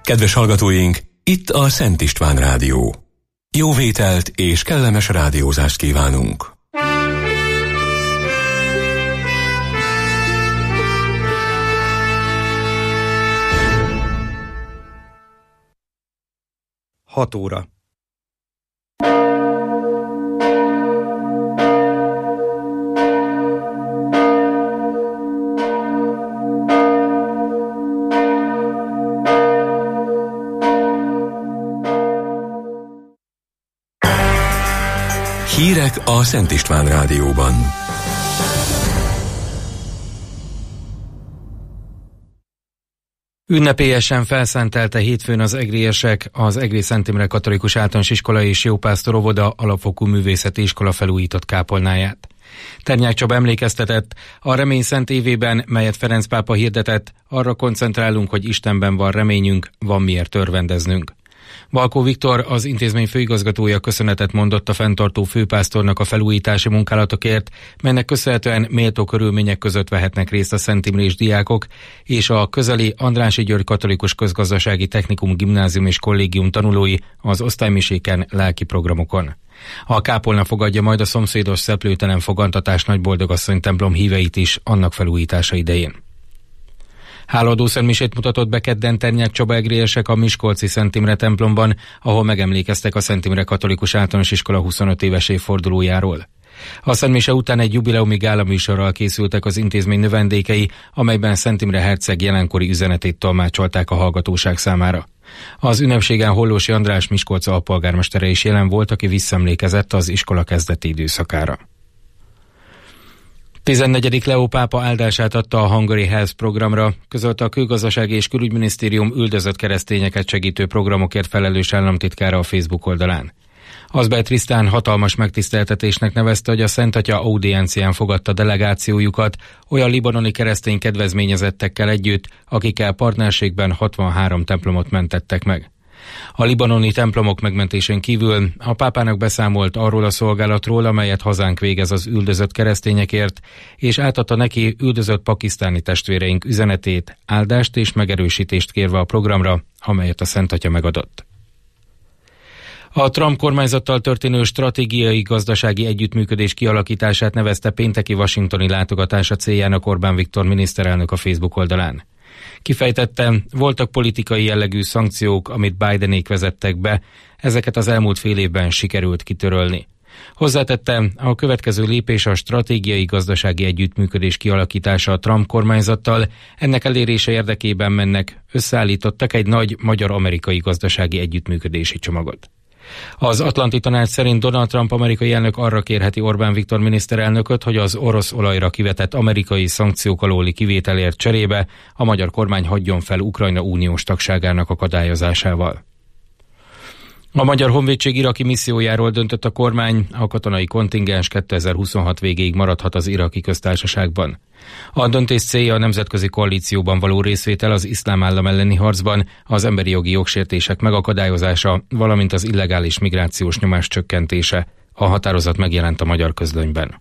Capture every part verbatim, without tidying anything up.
Kedves hallgatóink, itt a Szent István Rádió. Jó vételt és kellemes rádiózást kívánunk! hat óra. Hírek a Szent István Rádióban. Ünnepélyesen felszentelte hétfőn az egriesek az Egri Szent Imre Katolikus Általános Iskola és Jópásztor Óvoda alapfokú művészeti iskola felújított kápolnáját. Ternyák Csaba emlékeztetett, a remény szent évében, melyet Ferenc pápa hirdetett, arra koncentrálunk, hogy Istenben van reményünk, van miért örvendeznünk. Valkó Viktor, az intézmény főigazgatója köszönetet mondott a fenntartó főpásztornak a felújítási munkálatokért, melynek köszönhetően méltó körülmények között vehetnek részt a szentimrés diákok, és a közeli Andrássy György Katolikus Közgazdasági Technikum Gimnázium és Kollégium tanulói az osztálymiséken, lelki programokon. A kápolna fogadja majd a szomszédos Szeplőtelen Fogantatás Nagyboldogasszony templom híveit is annak felújítása idején. Hálaadó szentmisét mutatott be kedden Ternyák Csaba egriesek a miskolci Szent Imre templomban, ahol megemlékeztek a Szent Imre Katolikus Általános Iskola huszonöt éves évfordulójáról. A szentmise után egy jubileumi gálaműsorral készültek az intézmény növendékei, amelyben Szent Imre herceg jelenkori üzenetét tolmácsolták a hallgatóság számára. Az ünnepségen Hollósy András Miskolc alpolgármestere is jelen volt, aki visszaemlékezett az iskola kezdeti időszakára. tizennegyedik Leó pápa áldását adta a Hungary Health programra, közölte a Külgazdasági és Külügyminisztérium üldözött keresztényeket segítő programokért felelős államtitkára a Facebook oldalán. Azbej Trisztán hatalmas megtiszteltetésnek nevezte, hogy a Szent Atya audiencián fogadta delegációjukat olyan libanoni keresztény kedvezményezettekkel együtt, akikkel partnerségben hatvanhárom templomot mentettek meg. A libanoni templomok megmentésén kívül a pápának beszámolt arról a szolgálatról, amelyet hazánk végez az üldözött keresztényekért, és átadta neki üldözött pakisztáni testvéreink üzenetét, áldást és megerősítést kérve a programra, amelyet a Szent Atya megadott. A Trump kormányzattal történő stratégiai gazdasági együttműködés kialakítását nevezte pénteki washingtoni látogatása céljának Orbán Viktor miniszterelnök a Facebook oldalán. Kifejtette, voltak politikai jellegű szankciók, amit Bidenék vezettek be, ezeket az elmúlt fél évben sikerült kitörölni. Hozzátette, a következő lépés a stratégiai gazdasági együttműködés kialakítása a Trump kormányzattal, ennek elérése érdekében mennek, összeállítottak egy nagy magyar-amerikai gazdasági együttműködési csomagot. Az Atlanti Tanács szerint Donald Trump amerikai elnök arra kérheti Orbán Viktor miniszterelnököt, hogy az orosz olajra kivetett amerikai szankciók alóli kivételért cserébe a magyar kormány hagyjon fel Ukrajna uniós tagságának akadályozásával. A Magyar Honvédség iraki missziójáról döntött a kormány, a katonai kontingens kétezer-huszonhat végéig maradhat az iraki köztársaságban. A döntés célja a nemzetközi koalícióban való részvétel az iszlám állam elleni harcban, az emberi jogi jogsértések megakadályozása, valamint az illegális migrációs nyomás csökkentése. A határozat megjelent a Magyar Közlönyben.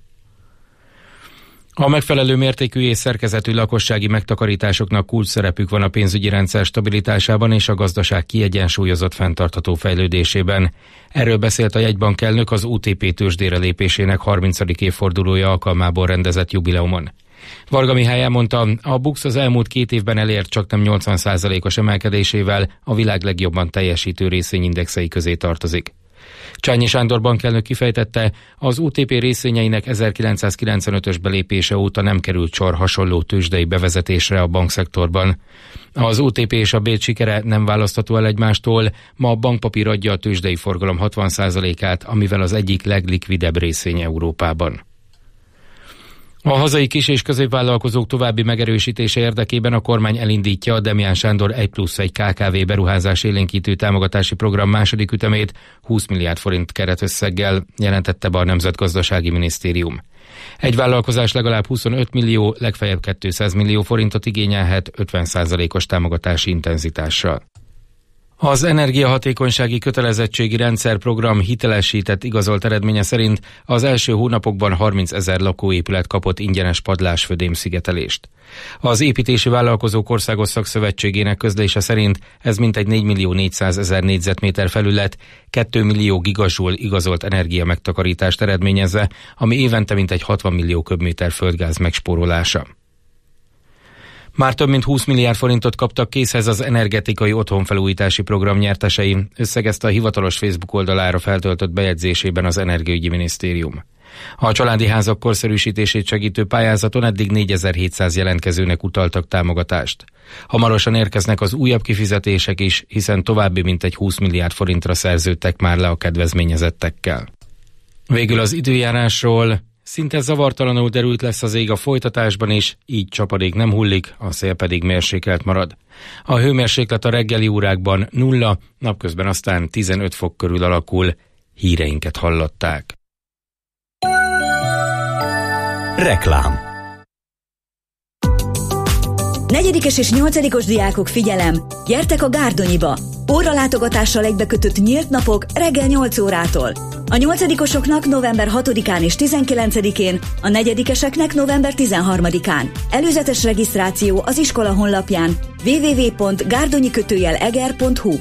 A megfelelő mértékű és szerkezetű lakossági megtakarításoknak kulcs szerepük van a pénzügyi rendszer stabilitásában és a gazdaság kiegyensúlyozott fenntartható fejlődésében. Erről beszélt a jegybank elnök az o té pé tőzsdére lépésének harmincadik évfordulója alkalmából rendezett jubileumon. Varga Mihály elmondta, a BUX az elmúlt két évben elért csaknem nyolcvan százalékos emelkedésével a világ legjobban teljesítő részvényindexei közé tartozik. Csányi Sándor bankelnök kifejtette, az o té pé részvényeinek ezerkilencszázkilencvenötös belépése óta nem került sor hasonló tőzsdei bevezetésre a bankszektorban. Az o té pé és a Bét sikere nem választható el egymástól, ma a bankpapír adja a tőzsdei forgalom hatvan százalékát, amivel az egyik leglikvidebb részvény Európában. A hazai kis- és középvállalkozók további megerősítése érdekében a kormány elindítja a Demján Sándor egy plusz egy ká ká vé beruházás élénkítő támogatási program második ütemét húsz milliárd forint keretösszeggel, jelentette be a Nemzetgazdasági Minisztérium. Egy vállalkozás legalább huszonöt millió, legfeljebb kétszáz millió forintot igényelhet ötven százalékos támogatási intenzitással. Az energiahatékonysági kötelezettségi rendszerprogram hitelesített igazolt eredménye szerint az első hónapokban harmincezer lakóépület kapott ingyenes padlásfödém szigetelést. Az építési vállalkozók országos szakszövetségének közlése szerint ez mintegy négy millió négyszázezer négyzetméter felület, két millió gigajoule igazolt energia megtakarítást eredményezve, ami évente mintegy hatvan millió köbméter földgáz megspórolása. Már több mint húsz milliárd forintot kaptak készhez az energetikai otthonfelújítási program nyertesei, összegezte a hivatalos Facebook oldalára feltöltött bejegyzésében az Energiaügyi Minisztérium. A családi házak korszerűsítését segítő pályázaton eddig négyezer-hétszáz jelentkezőnek utaltak támogatást. Hamarosan érkeznek az újabb kifizetések is, hiszen további mintegy húsz milliárd forintra szerződtek már le a kedvezményezettekkel. Végül az időjárásról. Szinte zavartalanul derült lesz az ég a folytatásban is, így csapadék nem hullik, a szél pedig mérsékelt marad. A hőmérséklet a reggeli órákban nulla, napközben aztán tizenöt fok körül alakul. Híreinket hallották. Reklám. Negyedikes és nyolcadikos diákok, figyelem! Gyertek a Gárdonyiba! Óralátogatással egybekötött nyílt napok reggel nyolc órától. A nyolcadikosoknak november hatodikán és tizenkilencedikén, a negyedikeseknek november tizenharmadikán. Előzetes regisztráció az iskola honlapján double-u double-u double-u pont gárdonyi kötőjel eger pont hu.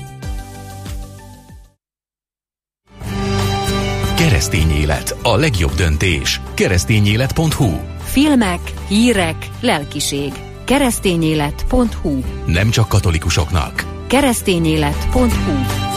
Keresztény élet, a legjobb döntés. keresztényélet pont hu. Filmek, hírek, lelkiség. keresztényélet pont hu. Nem csak katolikusoknak. keresztényélet pont hu.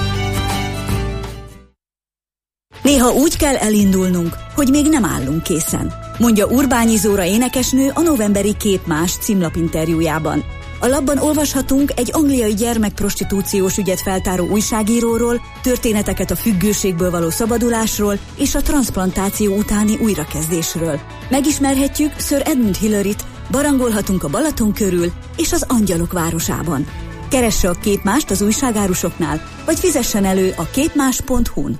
Néha úgy kell elindulnunk, hogy még nem állunk készen, mondja Urbányi Zóra énekesnő a novemberi Képmás címlapinterjújában. A labban olvashatunk egy angliai gyermekprostitúciós ügyet feltáró újságíróról, történeteket a függőségből való szabadulásról és a transzplantáció utáni újrakezdésről. Megismerhetjük Sir Edmund Hillary-t, barangolhatunk a Balaton körül és az Angyalok városában. Keresse a Képmást az újságárusoknál, vagy fizessen elő a képmás pont hu-n.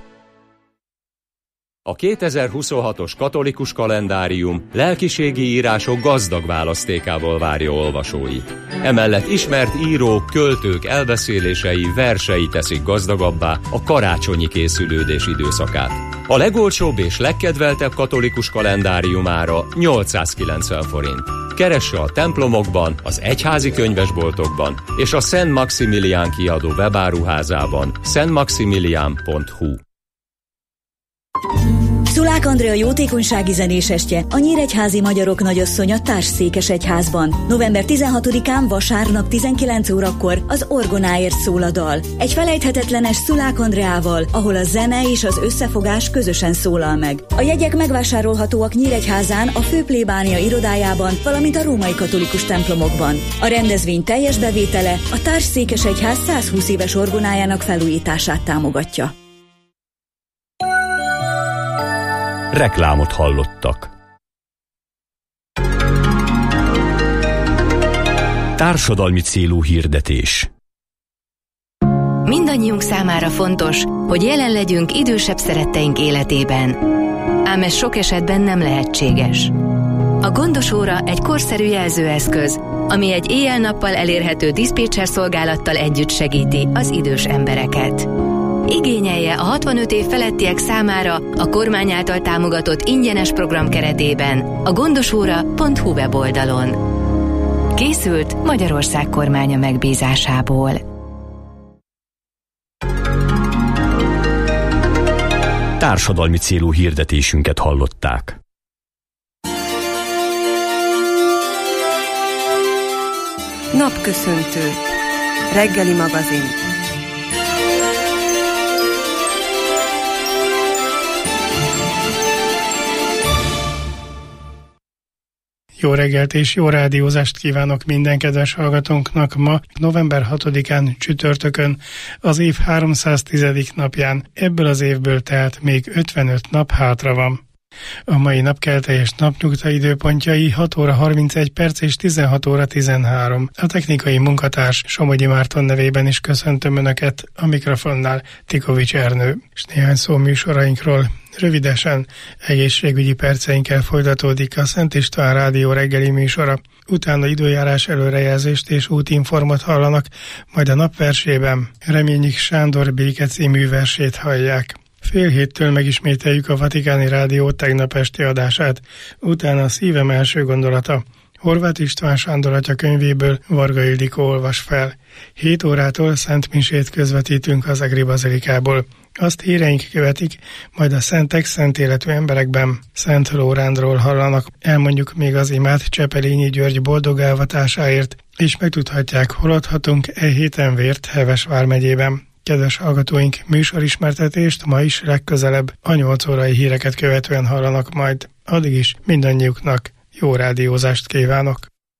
A kétezer-huszonhatos katolikus kalendárium lelkiségi írások gazdag választékával várja olvasóit. Emellett ismert írók, költők elbeszélései, versei teszik gazdagabbá a karácsonyi készülődés időszakát. A legolcsóbb és legkedveltebb katolikus kalendáriumára nyolcszázkilencven forint. Keresse a templomokban, az egyházi könyvesboltokban és a Szent Maximilián kiadó webáruházában szent maximilián pont hu. Szulák Andrea jótékonysági zenésestje, a Nyíregyházi Magyarok Nagyasszonya Társszékesegyházban. november tizenhatodikán vasárnap tizenkilenc órakor az orgonáért szól a dal. Egy felejthetetlenes Szulák Andreával, ahol a zene és az összefogás közösen szólal meg. A jegyek megvásárolhatóak Nyíregyházán, a főplébánia irodájában, valamint a római katolikus templomokban. A rendezvény teljes bevétele a Társszékesegyház százhúsz éves orgonájának felújítását támogatja. Reklámot hallottak. Társadalmi célú hirdetés. Mindannyiunk számára fontos, hogy jelen legyünk idősebb szeretteink életében. Ám ez sok esetben nem lehetséges. A gondos óra egy korszerű jelzőeszköz, ami egy éjjel-nappal elérhető diszpécser szolgálattal együtt segíti az idős embereket. Igényelje a hatvanöt év felettiek számára a kormány által támogatott ingyenes program keretében a gondosóra pont hu weboldalon. Készült Magyarország kormánya megbízásából. Társadalmi célú hirdetésünket hallották. Napköszöntő. Reggeli magazin. Jó reggelt és jó rádiózást kívánok minden kedves hallgatónknak ma, november hatodikán csütörtökön, az év háromszáztizedik napján, ebből az évből tehát még ötvenöt nap hátra van. A mai napkelte és napnyugta időpontjai hat óra harmincegy perc és tizenhat óra tizenhárom. A technikai munkatárs Somogyi Márton nevében is köszöntöm Önöket, a mikrofonnál Tikovics Ernő. És néhány szó műsorainkról. Rövidesen egészségügyi perceinkkel folytatódik a Szent István Rádió reggeli műsora. Utána időjárás előrejelzést és útinformot hallanak, majd a napversében Reményik Sándor Béke című versét hallják. Fél héttől megismételjük a Vatikáni Rádió tegnap esti adását, utána a Szívem első gondolata. Horváth István Sándor atya könyvéből Varga Ildikó olvas fel. Hét órától szentmisét közvetítünk az Egri Bazilikából. Azt híreink követik, majd a szentek szent életű emberekben Szent Lórándról hallanak. Elmondjuk még az imát Csepelényi György boldog elvatásáért, és megtudhatják, hol adhatunk e héten vért Heves vármegyében. Kedves hallgatóink, műsorismertetést ma is legközelebb a nyolc órai híreket követően hallanak majd. Addig is mindannyiuknak jó rádiózást kívánok!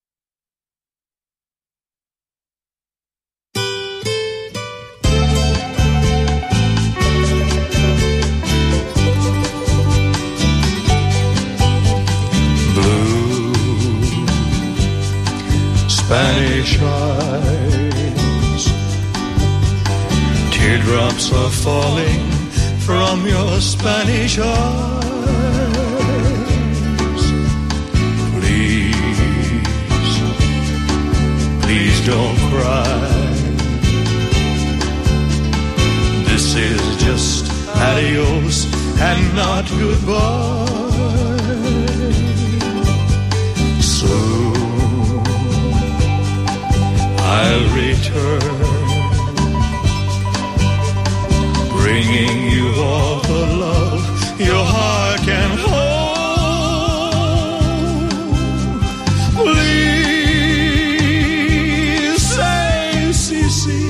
Blue Spanish eyes, teardrops are falling from your Spanish eyes. Please, please don't cry. This is just adios and not goodbye. Soon I'll return, bringing you all the love your heart can hold. Please say, si, si.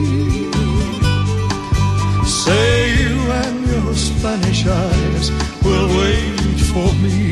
Say you and your Spanish eyes will wait for me.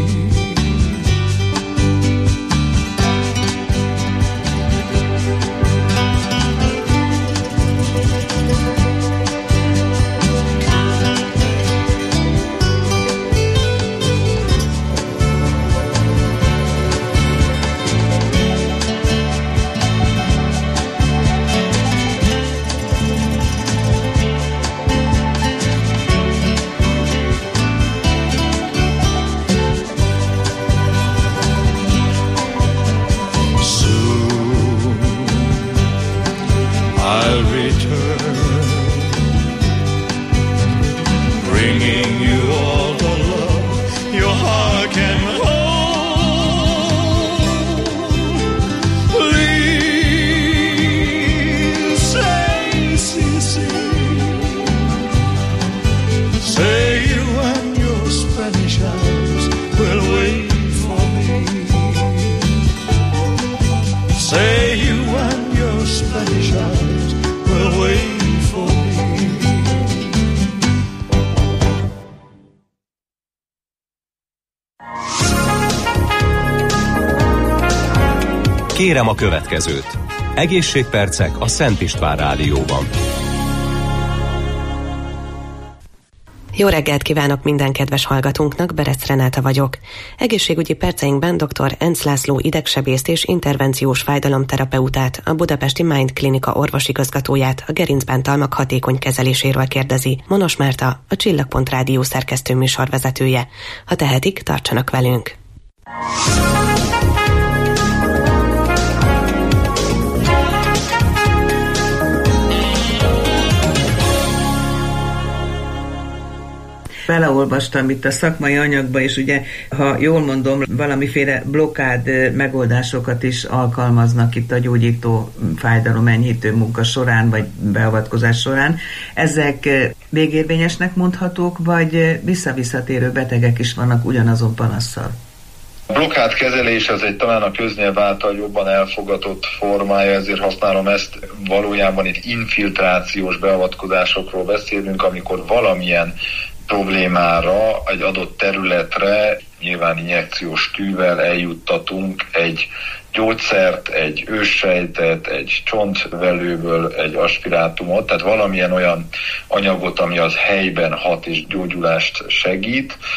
Kérem a következőt. Egészségpercek a Szent István Rádióban. Jó reggelt kívánok minden kedves hallgatónknak, Beresz Renáta vagyok. Egészségügyi perceinkben dr. Enc László idegsebészt és intervenciós fájdalomterapeutát, a budapesti Mind Klinika orvosigazgatóját a gerincbántalmak hatékony kezeléséről kérdezi Monos Márta, a Csillagpont Rádió szerkesztő műsorvezetője. Ha tehetik, tartsanak velünk! Beleolvastam itt a szakmai anyagba, és ugye, ha jól mondom, valamiféle blokkád megoldásokat is alkalmaznak itt a gyógyító fájdalomenyhítő munka során, vagy beavatkozás során. Ezek végérvényesnek mondhatók, vagy visszavisszatérő betegek is vannak ugyanazon panasszal? A blokkádkezelés az egy talán a köznyelv által jobban elfogadott formája, ezért használom ezt. Valójában itt infiltrációs beavatkozásokról beszélünk, amikor valamilyen problémára, egy adott területre nyilván injekciós tűvel eljuttatunk egy gyógyszert, egy őssejtet, egy csontvelőből egy aspirátumot, tehát valamilyen olyan anyagot, ami az helyben hat és gyógyulást segít.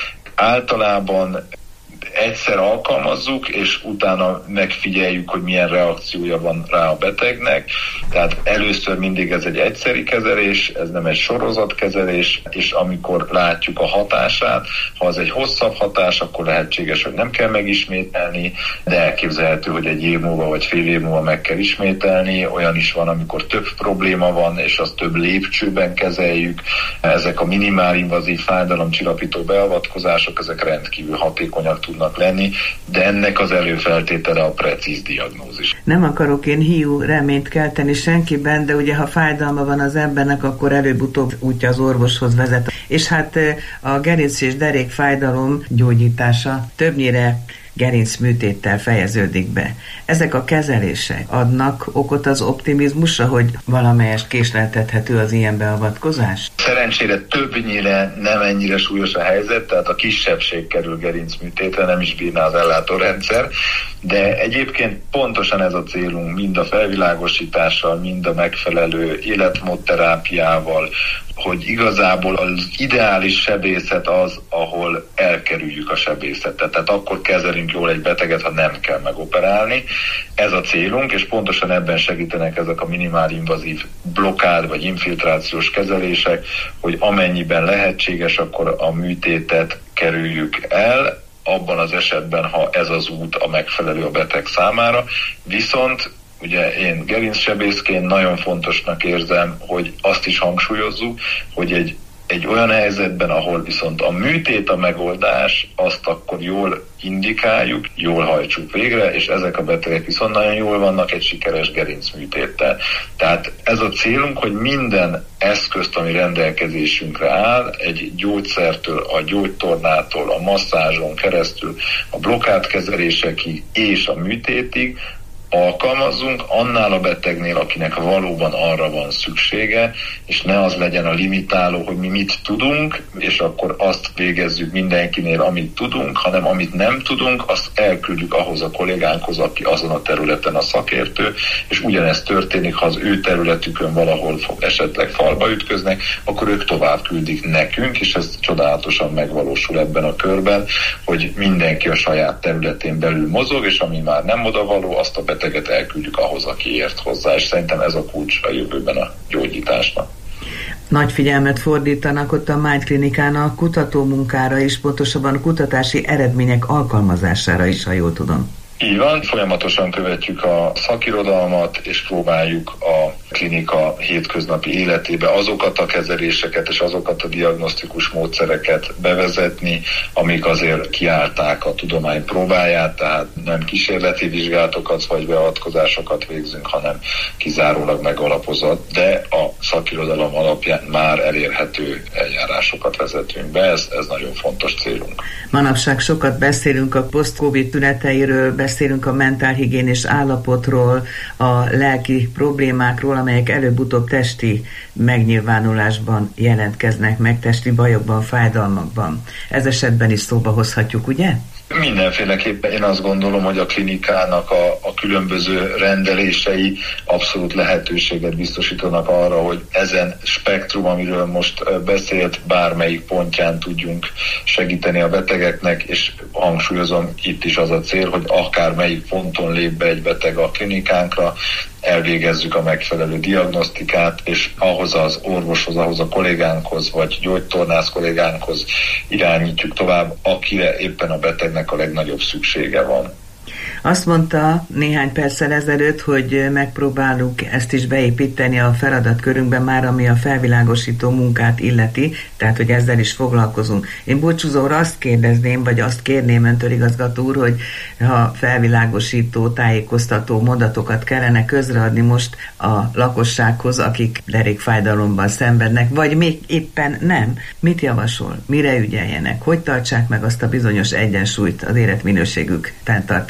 általában egyszer alkalmazzuk, és utána megfigyeljük, hogy milyen reakciója van rá a betegnek. Tehát először mindig ez egy egyszeri kezelés, ez nem egy sorozatkezelés, és amikor látjuk a hatását, ha az egy hosszabb hatás, akkor lehetséges, hogy nem kell megismételni, de elképzelhető, hogy egy év múlva vagy fél év múlva meg kell ismételni. Olyan is van, amikor több probléma van, és azt több lépcsőben kezeljük. Ezek a minimál-invazív fájdalomcsillapító beavatkozások, ezek rendkívül hatékonyak tudnak lenni, de ennek az előfeltétele a precíz diagnózis. Nem akarok én hiú reményt kelteni senkiben, de ugye ha fájdalma van az embernek, akkor előbb-utóbb útja az orvoshoz vezet. És hát a gerinc és derék fájdalom gyógyítása többnyire gerincműtéttel fejeződik be. Ezek a kezelések adnak okot az optimizmusra, hogy valamelyest késleltethető az ilyen beavatkozás? Szerencsére többnyire nem ennyire súlyos a helyzet, tehát a kisebbség kerül gerincműtétre, nem is bírná az ellátórendszer, de egyébként pontosan ez a célunk, mind a felvilágosítással, mind a megfelelő életmódterápiával, hogy igazából az ideális sebészet az, ahol elkerüljük a sebészetet. Tehát akkor kezelünk jól egy beteget, ha nem kell megoperálni. Ez a célunk, és pontosan ebben segítenek ezek a minimál-invazív blokkád vagy infiltrációs kezelések, hogy amennyiben lehetséges, akkor a műtétet kerüljük el, abban az esetben, ha ez az út a megfelelő a beteg számára. Viszont ugye én gerincsebészként nagyon fontosnak érzem, hogy azt is hangsúlyozzuk, hogy egy, egy olyan helyzetben, ahol viszont a műtét a megoldás, azt akkor jól indikáljuk, jól hajtsuk végre, és ezek a betegek viszont nagyon jól vannak egy sikeres gerincműtéttel. Tehát ez a célunk, hogy minden eszközt, ami rendelkezésünkre áll, egy gyógyszertől, a gyógytornától, a masszázson keresztül, a blokkádkezelésekig és a műtétig alkalmazzunk annál a betegnél, akinek valóban arra van szüksége, és ne az legyen a limitáló, hogy mi mit tudunk, és akkor azt végezzük mindenkinél, amit tudunk, hanem amit nem tudunk, azt elküldjük ahhoz a kollégánkhoz, aki azon a területen a szakértő, és ugyanezt történik, ha az ő területükön valahol esetleg falba ütköznek, akkor ők tovább küldik nekünk, és ez csodálatosan megvalósul ebben a körben, hogy mindenki a saját területén belül mozog, és ami már nem odavaló, azt a beteget elküldjük ahhoz, aki ért hozzá, és szerintem ez a kulcs a jövőben a gyógyításnak. Nagy figyelmet fordítanak ott a Mind Klinikán a kutatómunkára is, pontosabban a kutatási eredmények alkalmazására is, ha jól tudom. Így van, folyamatosan követjük a szakirodalmat, és próbáljuk a klinika hétköznapi életébe azokat a kezeléseket és azokat a diagnosztikus módszereket bevezetni, amik azért kiállták a tudomány próbáját, tehát nem kísérleti vizsgálatokat vagy beavatkozásokat végzünk, hanem kizárólag megalapozott, de a szakirodalom alapján már elérhető eljárásokat vezetünk be, ez, ez nagyon fontos célunk. Manapság sokat beszélünk a post-covid tüneteiről, beszélünk a mentálhigiénés állapotról, a lelki problémákról, amelyek előbb-utóbb testi megnyilvánulásban jelentkeznek meg, testi bajokban, fájdalmakban. Ez esetben is szóba hozhatjuk, ugye? Mindenféleképpen én azt gondolom, hogy a klinikának a, a különböző rendelései abszolút lehetőséget biztosítanak arra, hogy ezen spektrum, amiről most beszélt, bármelyik pontján tudjunk segíteni a betegeknek, és hangsúlyozom, itt is az a cél, hogy akármelyik ponton lép be egy beteg a klinikánkra, elvégezzük a megfelelő diagnosztikát, és ahhoz az orvoshoz, ahhoz a kollégánkhoz, vagy gyógytornász kollégánkhoz irányítjuk tovább, akire éppen a betegnek a legnagyobb szüksége van. Azt mondta néhány perccel ezelőtt, hogy megpróbálunk ezt is beépíteni a feladatkörünkben már, ami a felvilágosító munkát illeti, tehát hogy ezzel is foglalkozunk. Én búcsúzóra azt kérdezném, vagy azt kérném öntől, igazgató úr, hogy ha felvilágosító, tájékoztató mondatokat kellene közreadni most a lakossághoz, akik derékfájdalomban szenvednek, vagy még éppen nem, mit javasol, mire ügyeljenek, hogy tartsák meg azt a bizonyos egyensúlyt az életminőségük fenntartása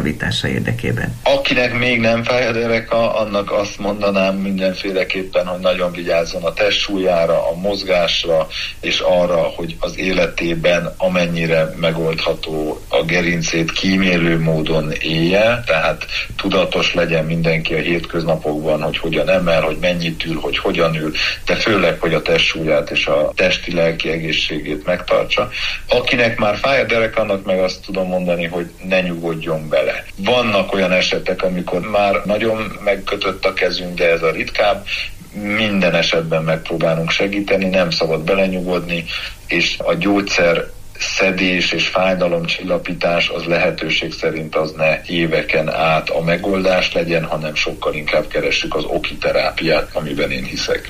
javítása érdekében. Akinek még nem fáj a dereka, annak azt mondanám mindenféleképpen, hogy nagyon vigyázzon a testsúlyára, a mozgásra, és arra, hogy az életében amennyire megoldható a gerincét kímélő módon élje, tehát tudatos legyen mindenki a hétköznapokban, hogy hogyan emel, hogy mennyit ül, hogy hogyan ül, de főleg, hogy a testsúlyát és a testi-lelki egészségét megtartsa. Akinek már fáj a derek, annak meg azt tudom mondani, hogy ne nyugodjon bele. Vannak olyan esetek, amikor már nagyon megkötött a kezünk, de ez a ritkább. Minden esetben megpróbálunk segíteni, nem szabad belenyugodni, és a gyógyszer szedés és fájdalomcsillapítás az lehetőség szerint az ne éveken át a megoldás legyen, hanem sokkal inkább keressük az oki terápiát, amiben én hiszek.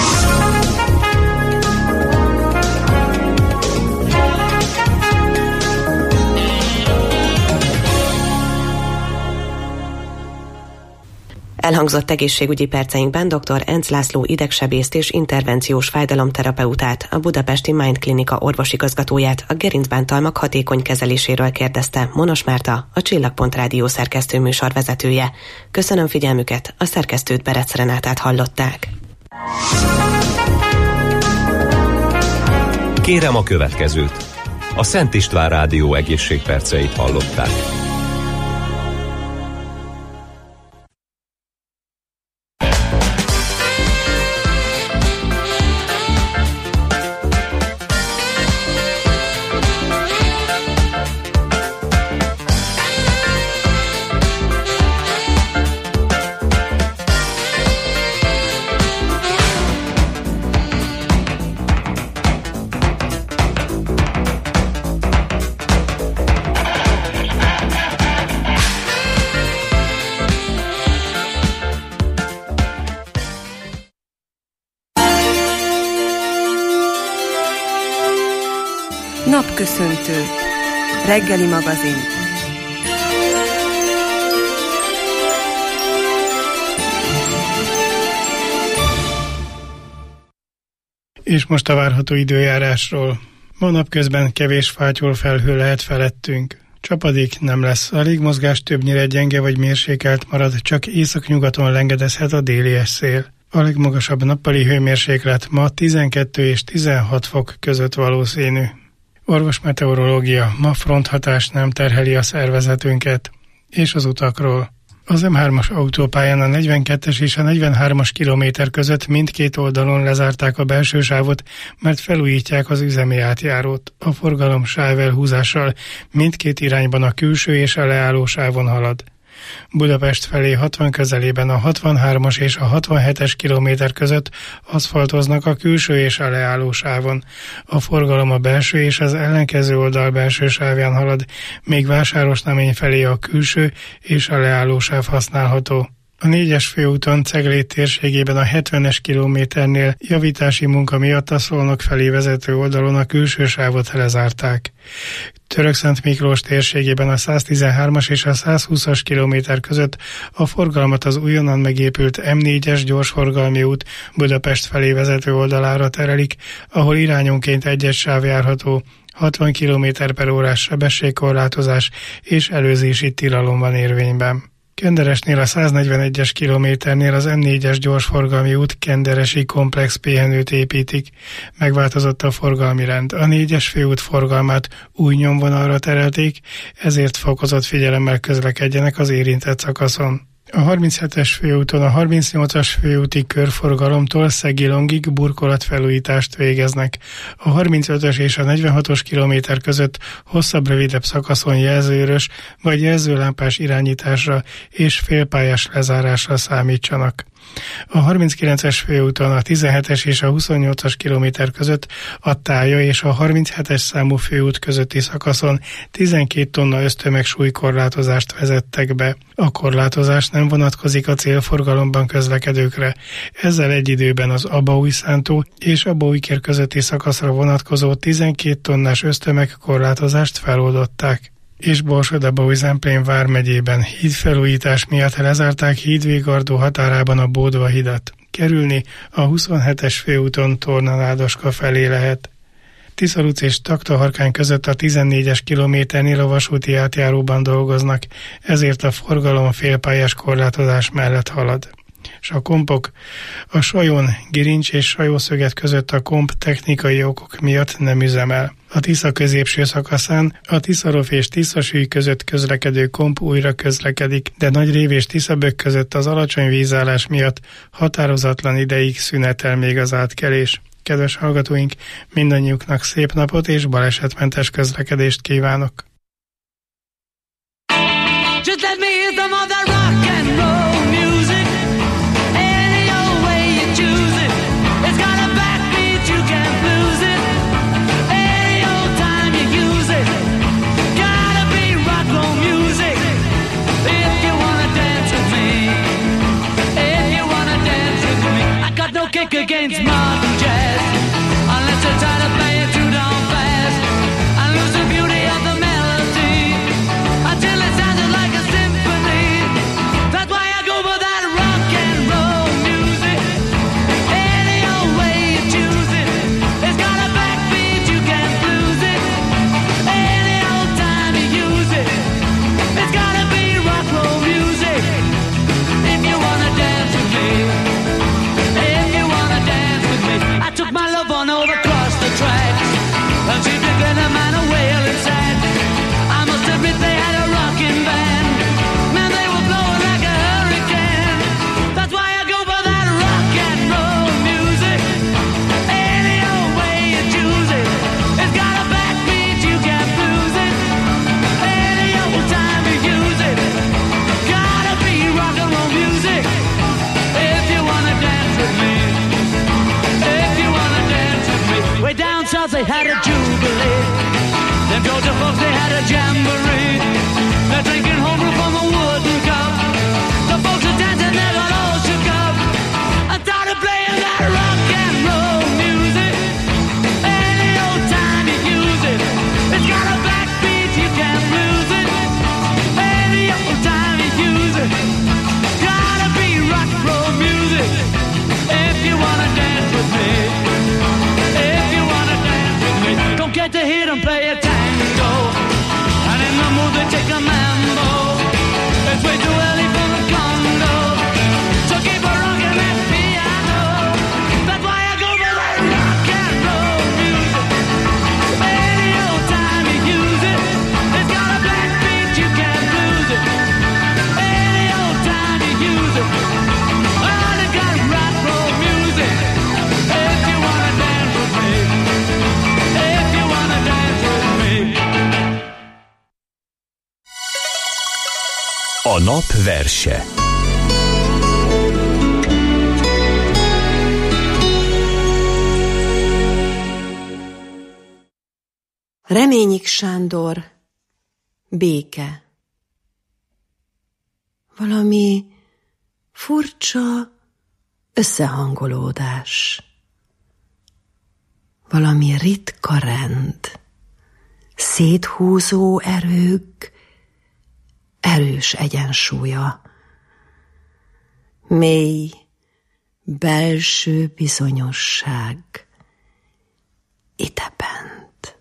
Elhangzott egészségügyi perceinkben dr. Enc László idegsebészt és intervenciós fájdalomterapeutát, a budapesti Mind Klinika orvosigazgatóját a gerincbántalmak hatékony kezeléséről kérdezte Monos Márta, a Csillagpont Rádió szerkesztő műsorvezetője. Köszönöm figyelmüket, a szerkesztőt, Berec Renátát hallották. Kérem a következőt. A Szent István Rádió egészségperceit hallották. Napköszöntő. Reggeli magazin. És most a várható időjárásról. Ma napközben kevés fátyol felhő lehet felettünk. Csapadék nem lesz, a légmozgás többnyire gyenge vagy mérsékelt marad, csak északnyugaton lengedezhet a déli szél. A legmagasabb nappali hőmérséklet ma tizenkettő és tizenhat fok között valószínű. Orvosmeteorológia, ma fronthatás nem terheli a szervezetünket. És az utakról. Az M hármas autópályán a negyvenkettes és a negyvenhármas kilométer között mindkét oldalon lezárták a belső sávot, mert felújítják az üzemi átjárót. A forgalom sávelhúzással mindkét irányban a külső és a leálló sávon halad. Budapest felé hatvan közelében a hatvanhármas és a hatvanhetes kilométer között aszfaltoznak a külső és a leálló sávon. A forgalom a belső és az ellenkező oldal belső sávján halad, még Vásárosnamény felé a külső és a leálló sáv használható. A négyes főúton Ceglét térségében a hetvenes kilométernél javítási munka miatt a Szolnok felé vezető oldalon a külső sávot lezárták. Törökszent Miklós térségében a száztizenhármas és a százhúszas kilométer között a forgalmat az újonnan megépült M négyes gyorsforgalmi út Budapest felé vezető oldalára terelik, ahol irányonként egy-egy sáv járható, hatvan kilométer per órás sebességkorlátozás és előzési tilalom van érvényben. Kenderesnél a száznegyvenegyes kilométernél az M négyes gyorsforgalmi út kenderesi komplex pihenőt építik. Megváltozott a forgalmi rend. A négyes főút forgalmát új nyomvonalra terelték, ezért fokozott figyelemmel közlekedjenek az érintett szakaszon. A harminchetes főúton a harmincnyolcas főúti körforgalomtól Szegilongig burkolatfelújítást végeznek. A harmincötös és a negyvenhatos kilométer között hosszabb, rövidebb szakaszon jelzőrös vagy jelzőlámpás irányításra és félpályás lezárásra számítsanak. A harminckilences főúton a tizenhetes és a huszonnyolcas kilométer között a Tálya és a harminchetes számú főút közötti szakaszon tizenkét tonna össztömeg súlykorlátozást vezettek be. A korlátozás nem vonatkozik a célforgalomban közlekedőkre. Ezzel egy időben az Abaújszántó és Abaújkér közötti szakaszra vonatkozó tizenkét tonnás össztömeg korlátozást feloldották. És Borsod-Abaúj-Zemplén vármegyében hídfelújítás miatt lezárták Hídvégardó határában a Bódva hidat. Kerülni a huszonhetes főúton Torna-Nádoska felé lehet. Tiszaruc és Taktaharkány között a tizennégyes kilométernél a vasúti átjáróban dolgoznak, ezért a forgalom félpályás korlátozás mellett halad. És a kompok a Sajon, Girincs és Sajószöget között a komp technikai okok miatt nem üzemel. A Tisza középső szakaszán a Tiszarof és Tiszasüly között közlekedő komp újra közlekedik, de Nagyrév és Tiszabök között az alacsony vízállás miatt határozatlan ideig szünetel még az átkelés. Kedves hallgatóink, mindannyiuknak szép napot és balesetmentes közlekedést kívánok! Just let me hear some of that rock and roll music. Any old way you choose it. It's got a backbeat, you can't lose it. Any old time you use it. Gotta be rock roll music. If you wanna dance with me. If you wanna dance with me. I got no kick against modern jazz. Unless you try to play it too darn fast. I lose the beauty of the melody. Until it sounded like a symphony. That's why I go for that rock and roll music. Any old way you choose it. It's got a backbeat, you can't lose it. Any old time you use it. It's gotta be rock roll music. If you wanna dance with me. If you wanna dance with me. I took my love on over across the tracks. And she took a man a whale inside. I must admit they had a rockin' band. Man, they were blowing like a hurricane. That's why I go for that rock and roll music. Any old way you choose it. It's got a backbeat, you can't lose it. Any old time you use it. Gotta be rock and roll music. If you wanna dance with me. If you wanna dance with me. Way down south they had a jubilee. Them Georgia folks, they had a jamboree. They're drinking homebrew from a wooden cup. The folks are dancing, they got all shook up. I started playing that rock and roll music. Any old time you use it. It's got a backbeat, you can't lose it. Any old time you use it. Gotta be rock and roll music. If you wanna dance with me. If you wanna dance with me. Don't get to hear them play a tango. And in the mood they take a mambo. It's way too early for the Congo. So keep a rockin' that piano. That's why I go for that rock and roll music. Any old time you use it. It's got a backbeat, you can't lose it. Any old time you use it. Oh, they got rock roll music. If you wanna dance with me. If you wanna dance with me. A nap verse. Reményik Sándor, béke. Valami furcsa összehangolódás. Valami ritka rend. Széthúzó erők, erős egyensúlya. Mély, belső bizonyosság. Ide bent.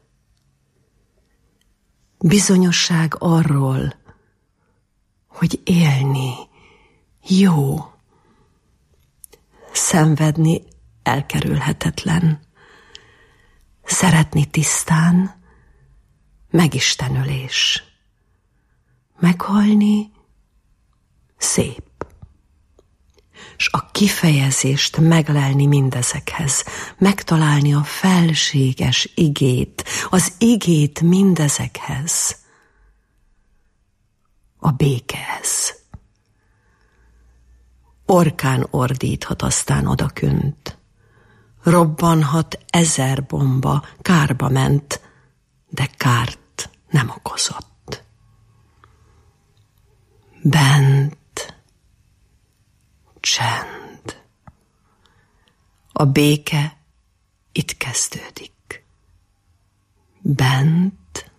Bizonyosság arról, hogy élni jó. Szenvedni elkerülhetetlen. Szeretni tisztán, megistenülés. Meghalni szép. S a kifejezést meglelni mindezekhez, megtalálni a felséges igét, az igét mindezekhez, a békehez. Orkán ordíthat aztán odakünt, robbanhat ezer bomba, kárba ment, de kárt nem okozott. Bent csend. A béke itt kezdődik. Bent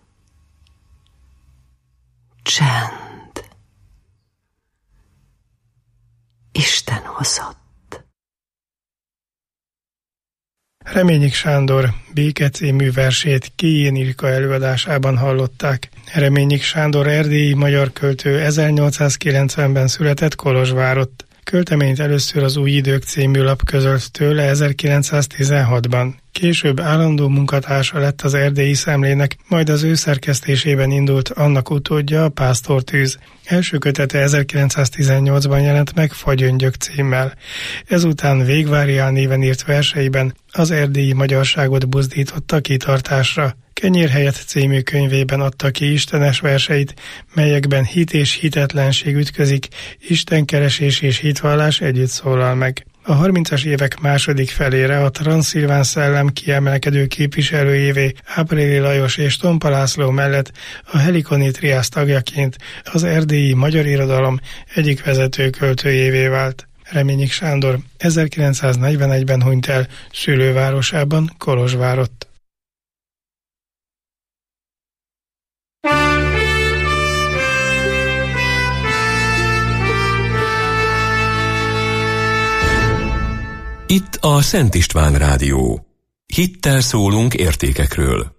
csend. Isten hozott. Reményik Sándor Béke című versét Kijén Irka előadásában hallották. Reményik Sándor erdélyi magyar költő ezernyolcszázkilencvenben született Kolozsvárott. Költeményt először az Új Idők című lap közölt tőle ezerkilencszáztizenhatban. Később állandó munkatársa lett az Erdélyi Szemlének, majd az ő szerkesztésében indult annak utódja, a Pásztortűz. Első kötete ezerkilencszáztizennyolcban jelent meg Fagyöngyök címmel. Ezután Végvárián néven írt verseiben az erdélyi magyarságot buzdította kitartásra. Kenyérhelyett című könyvében adta ki istenes verseit, melyekben hit és hitetlenség ütközik, istenkeresés és hitvallás együtt szólal meg. A harmincas évek második felére a transzilván szellem kiemelkedő képviselőjévé Áprili Lajos és Tompa László mellett a Helikoni triász tagjaként az erdélyi magyar irodalom egyik vezető költőjévé vált. Reményik Sándor ezerkilencszáznegyvenegyben hunyt el szülővárosában, Kolozsvárott. Itt a Szent István Rádió. Hittel szólunk értékekről.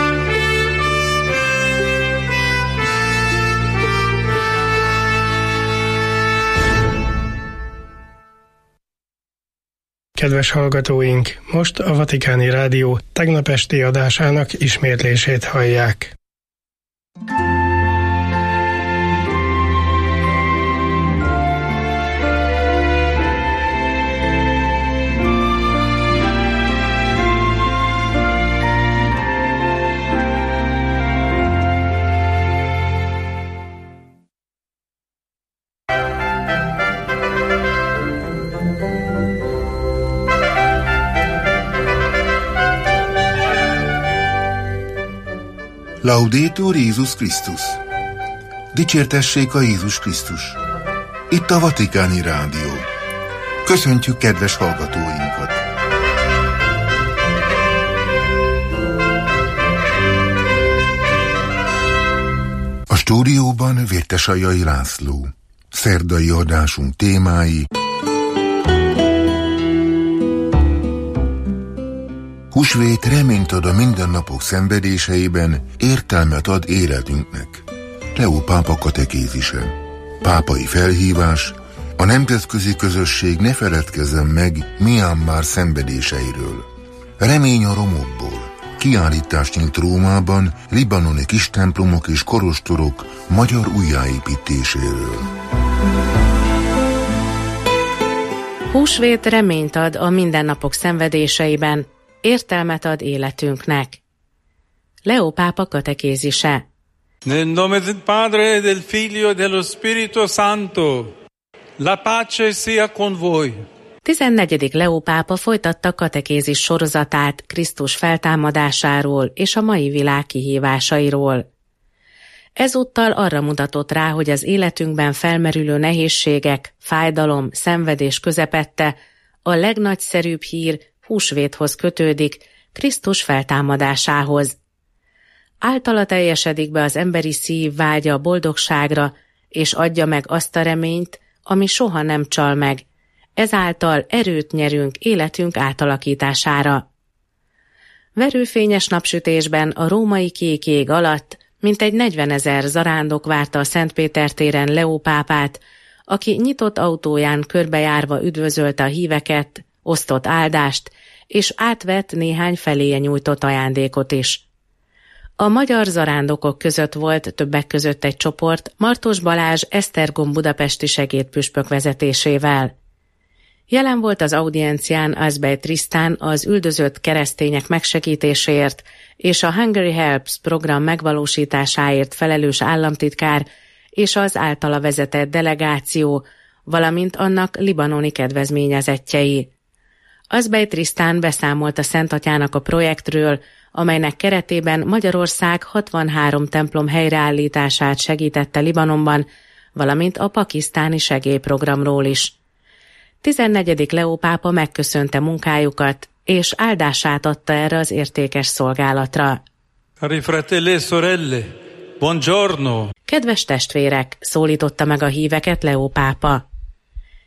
Kedves hallgatóink, most a Vatikáni Rádió tegnap esti adásának ismétlését hallják. Laudetur Jézus Krisztus! Dicsértessék a Jézus Krisztus! Itt a Vatikáni Rádió. Köszöntjük kedves hallgatóinkat! A stúdióban Vértesajai László. Szerdai adásunk témái: húsvét reményt ad a mindennapok szenvedéseiben, értelmet ad életünknek. Leó pápa katekézise. Pápai felhívás: a nemzetközi közösség ne feledkezzen meg Mianmar szenvedéseiről. Remény a romokból. Kiállítás nyílt Rómában libanoni kistemplomok és korostorok magyar újjáépítéséről. Húsvét reményt ad a mindennapok szenvedéseiben, értelmet ad életünknek. Leó pápa katekézise. Nel nome del Padre, del Figlio e dello Spirito Santo. La pace sia con voi. tizennegyedik Leó pápa folytatta katekézis sorozatát Krisztus feltámadásáról és a mai világ kihívásairól. Ezúttal arra mutatott rá, hogy az életünkben felmerülő nehézségek, fájdalom, szenvedés közepette a legnagyszerűbb hír húsvéthoz kötődik, Krisztus feltámadásához. Általa teljesedik be az emberi szív vágya a boldogságra, és adja meg azt a reményt, ami soha nem csal meg. Ezáltal erőt nyerünk életünk átalakítására. Verőfényes napsütésben a római kék jég alatt mintegy negyvenezer zarándok várta a Szentpéter téren Leó pápát, aki nyitott autóján körbejárva üdvözölte a híveket, osztott áldást, és átvett néhány feléje nyújtott ajándékot is. A magyar zarándokok között volt többek között egy csoport Martos Balázs Esztergom budapesti segédpüspök vezetésével. Jelen volt az audiencián Azbej Trisztán, az üldözött keresztények megsegítéséért és a Hungary Helps program megvalósításáért felelős államtitkár és az általa vezetett delegáció, valamint annak libanoni kedvezményezettjei. Azbej Trisztán beszámolt a Szent Atyának a projektről, amelynek keretében Magyarország hatvanhárom templom helyreállítását segítette Libanonban, valamint a pakisztáni segélyprogramról is. tizennegyedik Leó pápa megköszönte munkájukat, és áldását adta erre az értékes szolgálatra. Cari fratelli e sorelle, buongiorno! Kedves testvérek, szólította meg a híveket Leó pápa.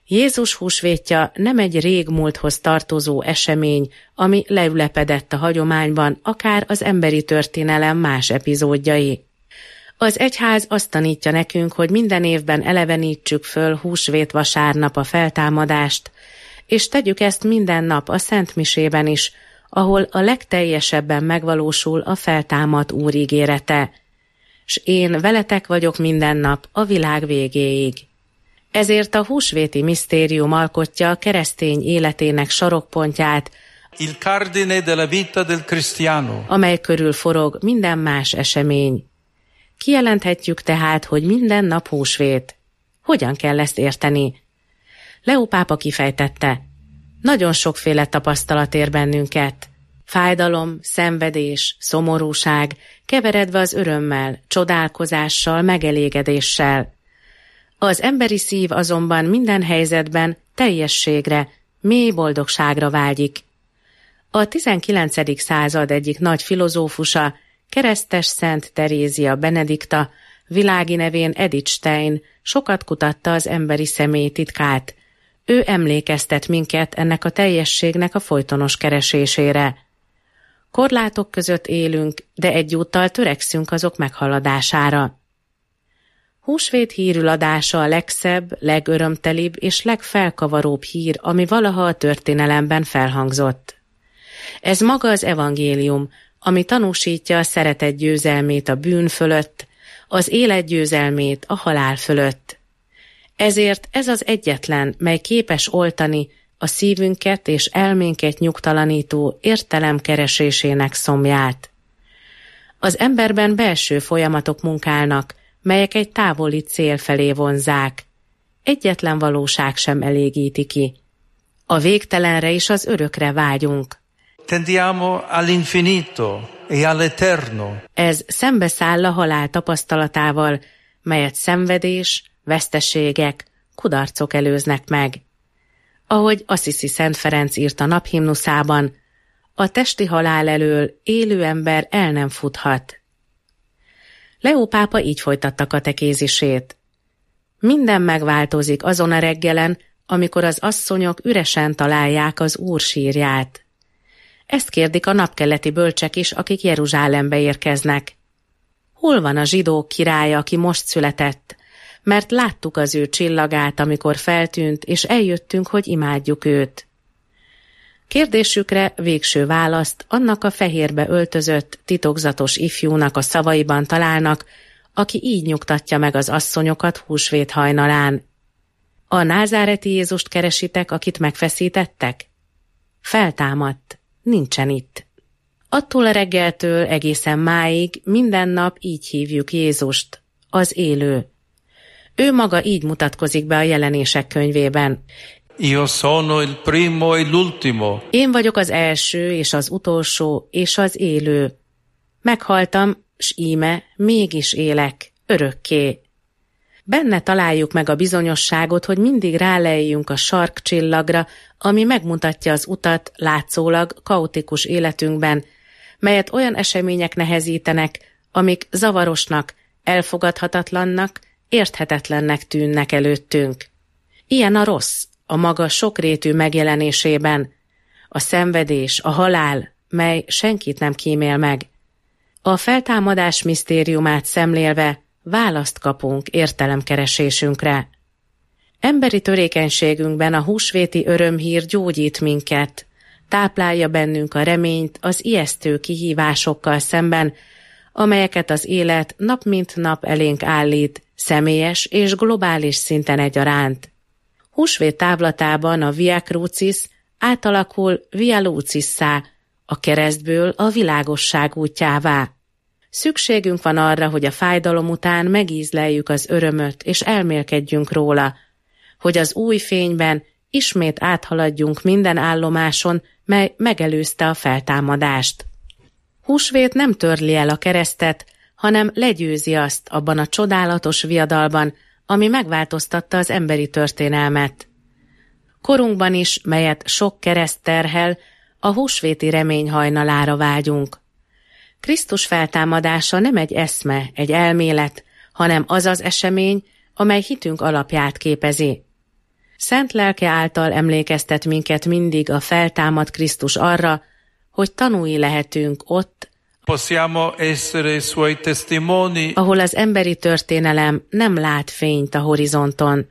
Jézus húsvétja nem egy régmúlthoz tartozó esemény, ami leülepedett a hagyományban, akár az emberi történelem más epizódjai. Az egyház azt tanítja nekünk, hogy minden évben elevenítsük föl húsvét vasárnap a feltámadást, és tegyük ezt minden nap a Szentmisében is, ahol a legteljesebben megvalósul a feltámadt Úr ígérete. S én veletek vagyok minden nap a világ végéig. Ezért a húsvéti misztérium alkotja a keresztény életének sarokpontját, Il cardine della vita del cristiano. Amely körül forog minden más esemény. Kijelenthetjük tehát, hogy minden nap húsvét. Hogyan kell ezt érteni? Leó pápa kifejtette. Nagyon sokféle tapasztalat ér bennünket. Fájdalom, szenvedés, szomorúság, keveredve az örömmel, csodálkozással, megelégedéssel. Az emberi szív azonban minden helyzetben teljességre, mély boldogságra vágyik. A tizenkilencedik század egyik nagy filozófusa, keresztes Szent Terézia Benedikta, világi nevén Edith Stein sokat kutatta az emberi személy titkát. Ő emlékeztet minket ennek a teljességnek a folytonos keresésére. Korlátok között élünk, de egyúttal törekszünk azok meghaladására. Húsvét hírüladása a legszebb, legörömtelibb és legfelkavaróbb hír, ami valaha a történelemben felhangzott. Ez maga az evangélium, ami tanúsítja a szeretet győzelmét a bűn fölött, az élet győzelmét a halál fölött. Ezért ez az egyetlen, mely képes oltani a szívünket és elménket nyugtalanító értelem keresésének szomját. Az emberben belső folyamatok munkálnak, melyek egy távoli cél felé vonzák. Egyetlen valóság sem elégíti ki. A végtelenre és az örökre vágyunk. Tendiamo all'infinito e all'eterno. Ez szembeszáll a halál tapasztalatával, melyet szenvedés, veszteségek, kudarcok előznek meg. Ahogy Assisi Szent Ferenc írt a naphimnuszában, a testi halál elől élő ember el nem futhat. Leó pápa így folytatta katekézisét. Minden megváltozik azon a reggelen, amikor az asszonyok üresen találják az Úr sírját. Ezt kérdik a napkeleti bölcsek is, akik Jeruzsálembe érkeznek. Hol van a zsidók királya, aki most született? Mert láttuk az ő csillagát, amikor feltűnt, és eljöttünk, hogy imádjuk őt. Kérdésükre végső választ annak a fehérbe öltözött, titokzatos ifjúnak a szavaiban találnak, aki így nyugtatja meg az asszonyokat húsvét hajnalán. A názáreti Jézust keresitek, akit megfeszítettek? Feltámadt, nincsen itt. Attól a reggeltől egészen máig minden nap így hívjuk Jézust, az élő. Ő maga így mutatkozik be a Jelenések könyvében. Io sono il primo e l'ultimo. Én vagyok az első és az utolsó és az élő. Meghaltam, s íme mégis élek, örökké. Benne találjuk meg a bizonyosságot, hogy mindig ráleljünk a sarkcsillagra, ami megmutatja az utat látszólag kaotikus életünkben, melyet olyan események nehezítenek, amik zavarosnak, elfogadhatatlannak, érthetetlennek tűnnek előttünk. Ilyen a rossz, a maga sokrétű megjelenésében, a szenvedés, a halál, mely senkit nem kímél meg. A feltámadás misztériumát szemlélve választ kapunk értelemkeresésünkre. Emberi törékenységünkben a húsvéti örömhír gyógyít minket, táplálja bennünk a reményt az ijesztő kihívásokkal szemben, amelyeket az élet nap mint nap elénk állít, személyes és globális szinten egyaránt. Húsvét távlatában a Via Crucis átalakul Via Lucissá, a keresztből a világosság útjává. Szükségünk van arra, hogy a fájdalom után megízleljük az örömöt és elmélkedjünk róla, hogy az új fényben ismét áthaladjunk minden állomáson, mely megelőzte a feltámadást. Húsvét nem törli el a keresztet, hanem legyőzi azt abban a csodálatos viadalban, ami megváltoztatta az emberi történelmet. Korunkban is, melyet sok kereszt terhel, a húsvéti remény hajnalára vágyunk. Krisztus feltámadása nem egy eszme, egy elmélet, hanem az az esemény, amely hitünk alapját képezi. Szent lelke által emlékeztet minket mindig a feltámadt Krisztus arra, hogy tanúi lehetünk ott, Possiamo essere suoi testimoni, ahol az emberi történelem nem lát fényt a horizonton.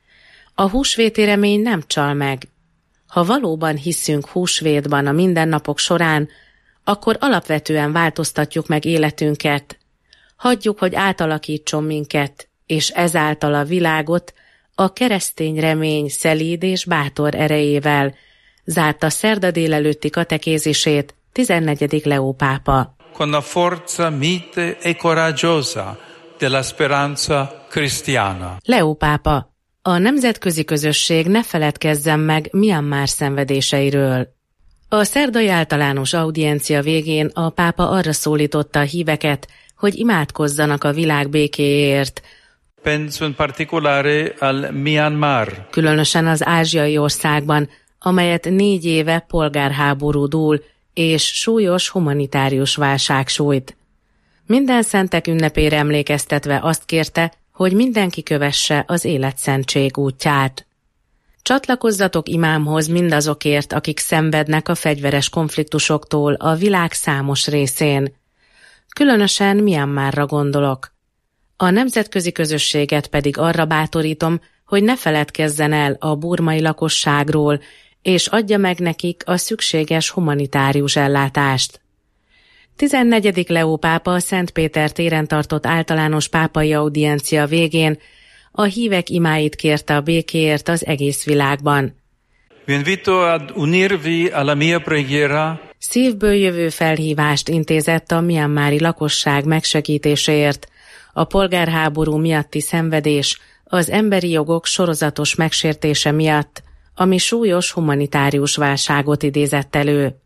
A húsvéti remény nem csal meg. Ha valóban hiszünk húsvétban a mindennapok során, akkor alapvetően változtatjuk meg életünket. Hagyjuk, hogy átalakítson minket, és ezáltal a világot a keresztény remény szelíd és bátor erejével, zárta szerda délelőtti katekézisét tizennegyedik Leó pápa. con la forza mite e coraggiosa della speranza cristiana. Leó pápa, a nemzetközi közösség ne feledkezzen meg Myanmar szenvedéseiről. A szerdai általános audiencia végén a pápa arra szólította a híveket, hogy imádkozzanak a világ békéjéért, Penso in particolare al Myanmar. Különösen az ázsiai országban, amelyet négy éve polgárháború dúl és súlyos humanitárius válság sújt. Minden szentek ünnepére emlékeztetve azt kérte, hogy mindenki kövesse az életszentség útját. Csatlakozzatok imámhoz mindazokért, akik szenvednek a fegyveres konfliktusoktól a világ számos részén. Különösen Myanmarra gondolok. A nemzetközi közösséget pedig arra bátorítom, hogy ne feledkezzen el a burmai lakosságról, és adja meg nekik a szükséges humanitárius ellátást. tizennegyedik Leó pápa a Szent Péter téren tartott általános pápai audiencia végén a hívek imáit kérte a békéért az egész világban. Vi invito ad unirvi alla mia preghiera. Szívből jövő felhívást intézett a myanmari lakosság megsegítéséért, a polgárháború miatti szenvedés, az emberi jogok sorozatos megsértése miatt, ami súlyos humanitárius válságot idézett elő.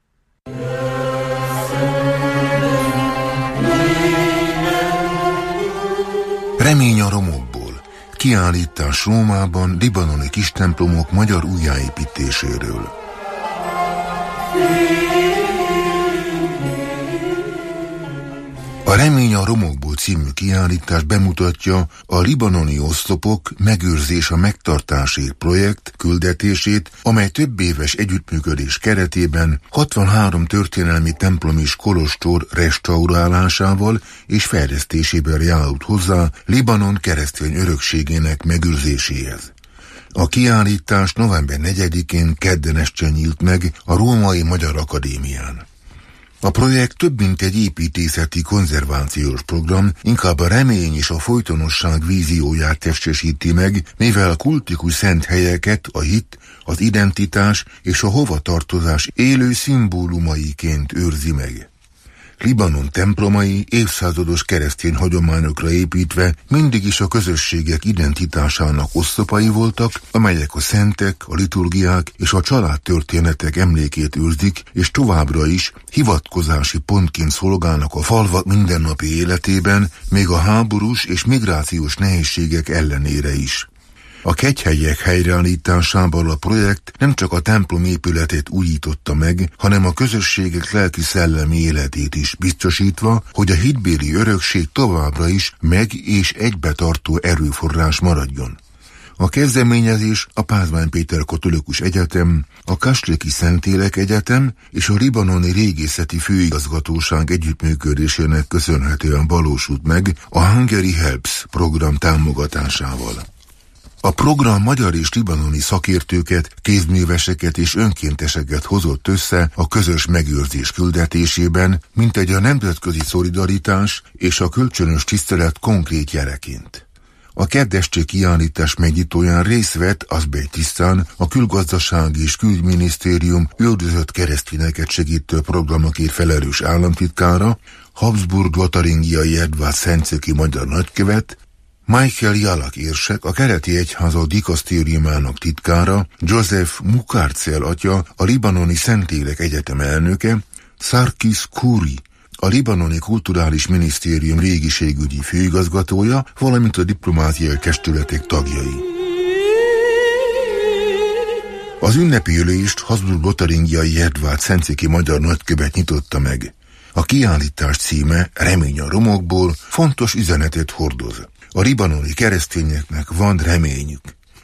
Remény a romokból. Kiállítás Rómában libanoni kistemplomok magyar újjáépítéséről. A Remény a romokból című kiállítás bemutatja a libanoni oszlopok megőrzés a megtartásért projekt küldetését, amely több éves együttműködés keretében hatvanhárom történelmi templom és kolostor restaurálásával és fejlesztésével járult hozzá Libanon keresztény örökségének megőrzéséhez. A kiállítás november negyedikén kedden este nyílt meg a Római Magyar Akadémián. A projekt több mint egy építészeti konzervációs program, inkább a remény és a folytonosság vízióját testesíti meg, mivel a kultikus szent helyeket a hit, az identitás és a hovatartozás élő szimbólumaiként őrzi meg. Libanon templomai évszázados keresztény hagyományokra építve mindig is a közösségek identitásának oszlopai voltak, amelyek a szentek, a liturgiák és a családtörténetek emlékét őrzik, és továbbra is hivatkozási pontként szolgálnak a falvak mindennapi életében, még a háborús és migrációs nehézségek ellenére is. A kegyhelyek helyreállításával a projekt nem csak a templom épületét újította meg, hanem a közösségek lelki-szellemi életét is biztosítva, hogy a hitbéli örökség továbbra is meg- és egybetartó erőforrás maradjon. A kezdeményezés a Pázmány Péter Katolikus Egyetem, a Kastleki Szentélek Egyetem és a Libanoni Régészeti Főigazgatóság együttműködésének köszönhetően valósult meg a Hungary Helps program támogatásával. A program magyar és libanoni szakértőket, kézműveseket és önkénteseket hozott össze a közös megőrzés küldetésében, mint egy a nemzetközi szolidaritás és a kölcsönös tisztelet konkrét jeleként. A keddesti kiállítás megnyitóján részt vett Azbej Tisztán, a Külgazdasági és Külügyminisztérium üldözött keresztényeket segítő programokért felelős államtitkára, Habsburg-Lotaringiai Edvard Szentszéki magyar nagykövet, Michael Jalak érsek, a keleti egyházak dikasztériumának titkára, Joseph Mukárcel atya, a libanoni Szentélek Egyetem elnöke, Sarkis Kuri, a libanoni Kulturális Minisztérium régiségügyi főigazgatója, valamint a diplomáciai testületek tagjai. Az ünnepi ülést Habsburg-Lotaringiai Edvard Szentszéki magyar nagykövet nyitotta meg. A kiállítás címe, Remény a romokból, fontos üzenetet hordoz. A libanoni keresztényeknek van reményük.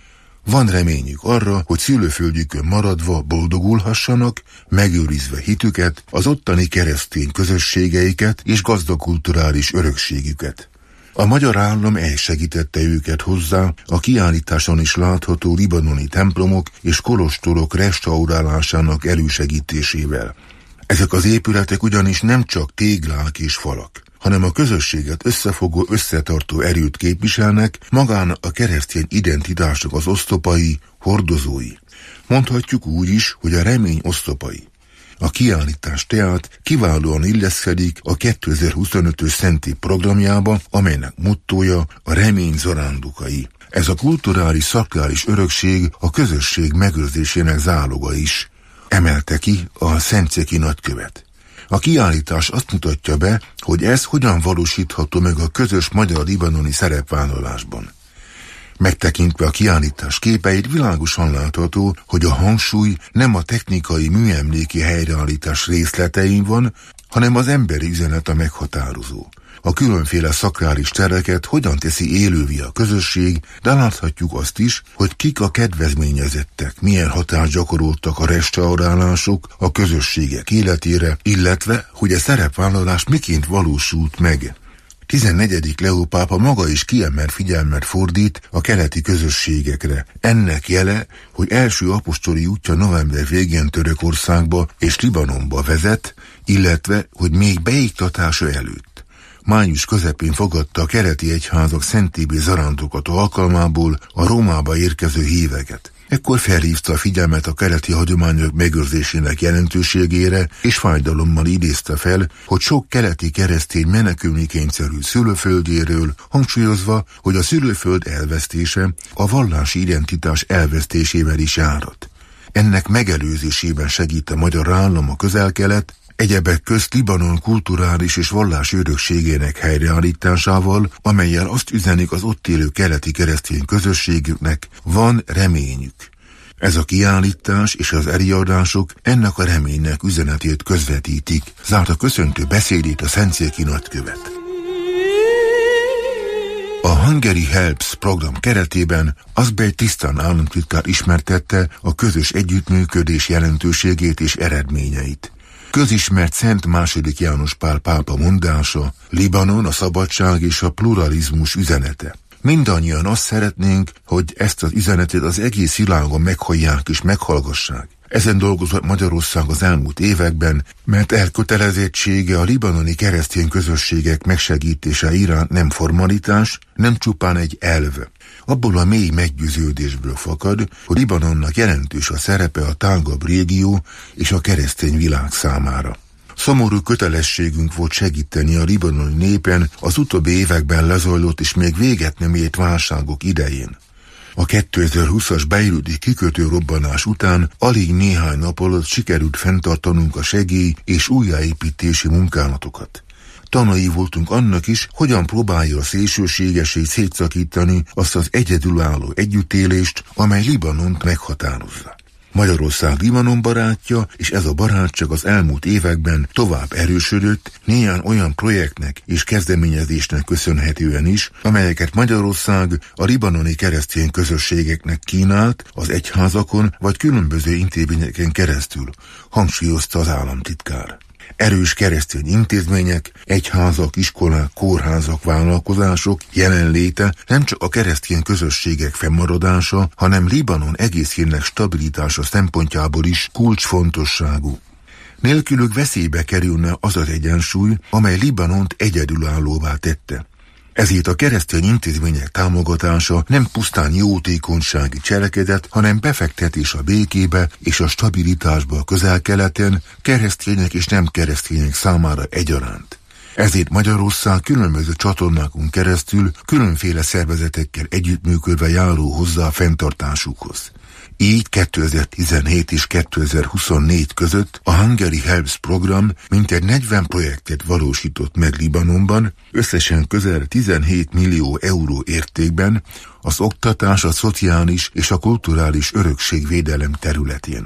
van reményük arra, hogy szülőföldjükön maradva boldogulhassanak, megőrizve hitüket, az ottani keresztény közösségeiket és gazdag kulturális örökségüket. A magyar állam elsegítette őket hozzá a kiállításon is látható libanoni templomok és kolostorok restaurálásának elősegítésével. Ezek az épületek ugyanis nem csak téglák és falak, hanem a közösséget összefogó, összetartó erőt képviselnek, magán a keresztény identitások az oszlopai, hordozói. Mondhatjuk úgy is, hogy a remény oszlopai. A kiállítás tehát kiválóan illeszkedik a kétezer-huszonötös Szenti programjába, amelynek mottója a remény zarándokai. Ez a kulturális szakrális örökség a közösség megőrzésének záloga is, emelte ki a Szentszéki nagykövet. A kiállítás azt mutatja be, hogy ez hogyan valósítható meg a közös magyar-libanoni szerepvállalásban. Megtekintve a kiállítás képeit világosan látható, hogy a hangsúly nem a technikai műemléki helyreállítás részletein van, hanem az emberi üzenet a meghatározó. A különféle szakrális tereket hogyan teszi élővé a közösség, de láthatjuk azt is, hogy kik a kedvezményezettek, milyen hatást gyakoroltak a restaurálások a közösségek életére, illetve hogy a szerepvállalás miként valósult meg. tizennegyedik Leó pápa maga is kiemelt figyelmet fordít a keleti közösségekre. Ennek jele, hogy első apostoli útja november végén Törökországba és Libanonba vezet, illetve hogy még beiktatása előtt. Május közepén fogadta a keleti egyházak szentébé zarándokat alkalmából a Rómába érkező híveket. Ekkor felhívta a figyelmet a keleti hagyományok megőrzésének jelentőségére, és fájdalommal idézte fel, hogy sok keleti keresztény menekülni kényszerül szülőföldjéről, hangsúlyozva, hogy a szülőföld elvesztése a vallási identitás elvesztésével is járat. Ennek megelőzésében segít a magyar állam a Közel-Kelet, egyebek közt Libanon kulturális és vallási örökségének helyreállításával, amellyel azt üzenik az ott élő keleti keresztény közösségüknek, van reményük. Ez a kiállítás és az előadások ennek a reménynek üzenetét közvetítik, zárta köszöntő beszédét a Szentszéki nagykövet. A Hungary Helps program keretében Azbej Tisztán államtitkár ismertette a közös együttműködés jelentőségét és eredményeit. Közismert Szent második János Pál pápa mondása, Libanon a szabadság és a pluralizmus üzenete. Mindannyian azt szeretnénk, hogy ezt az üzenetet az egész világon meghallják és meghallgassák. Ezen dolgozott Magyarország az elmúlt években, mert elkötelezettsége a libanoni keresztény közösségek megsegítése iránt nem formalitás, nem csupán egy elv. Abból a mély meggyőződésből fakad, hogy Libanonnak jelentős a szerepe a tágabb régió és a keresztény világ számára. Szomorú kötelességünk volt segíteni a libanoni népen az utóbbi években lezajlott és még véget nem ért válságok idején. A kétezer-húszas beiruti kikötő robbanás után alig néhány nap alatt sikerült fenntartanunk a segély és újjáépítési munkálatokat. Tanai voltunk annak is, hogyan próbálja a szélsőségesé szétszakítani azt az egyedülálló együttélést, amely Libanont meghatározza. Magyarország Libanon barátja, és ez a barátság az elmúlt években tovább erősödött, néhány olyan projektnek és kezdeményezésnek köszönhetően is, amelyeket Magyarország a libanoni keresztény közösségeknek kínált az egyházakon vagy különböző intézményeken keresztül, hangsúlyozta az államtitkár. Erős keresztény intézmények, egyházak, iskolák, kórházak, vállalkozások jelenléte nem csak a keresztény közösségek fennmaradása, hanem Libanon egészének stabilitása szempontjából is kulcsfontosságú. Nélkülük veszélybe kerülne az az egyensúly, amely Libanont egyedülállóvá tette. Ezért a keresztény intézmények támogatása nem pusztán jótékonysági cselekedet, hanem befektetés a békébe és a stabilitásba a Közel-Keleten, keresztények és nem keresztények számára egyaránt. Ezért Magyarország különböző csatornákon keresztül különféle szervezetekkel együttműködve járul hozzá a fenntartásukhoz. Így kétezer-tizenhét és kétezer-huszonnégy között a Hungary Helps program mintegy negyven projektet valósított meg Libanonban, összesen közel tizenhét millió euró értékben az oktatás, a szociális és a kulturális örökségvédelem területén.